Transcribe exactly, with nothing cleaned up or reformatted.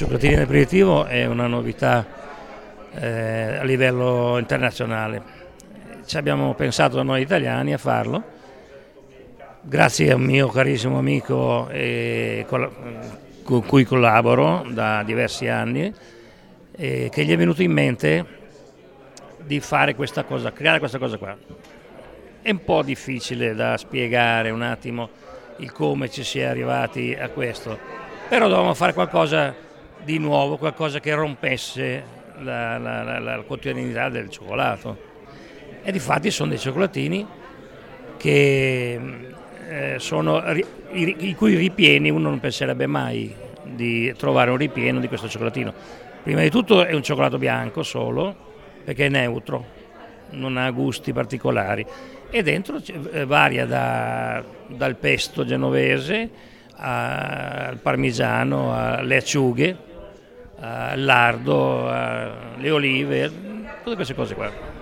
Cioccolatini in aperitivo è una novità eh, a livello internazionale. Ci abbiamo pensato noi italiani a farlo, grazie a un mio carissimo amico eh, con cui collaboro da diversi anni, eh, che gli è venuto in mente di fare questa cosa, creare questa cosa qua. È un po' difficile da spiegare un attimo il come ci si è arrivati a questo, però dovevamo fare qualcosa di nuovo, qualcosa che rompesse la, la, la, la quotidianità del cioccolato. E difatti sono dei cioccolatini che eh, sono i, i cui ripieni uno non penserebbe mai di trovare un ripieno di questo cioccolatino. Prima di tutto è un cioccolato bianco solo, perché è neutro, non ha gusti particolari, e dentro varia da, dal pesto genovese al parmigiano, alle acciughe, al lardo, alle olive, tutte queste cose qua.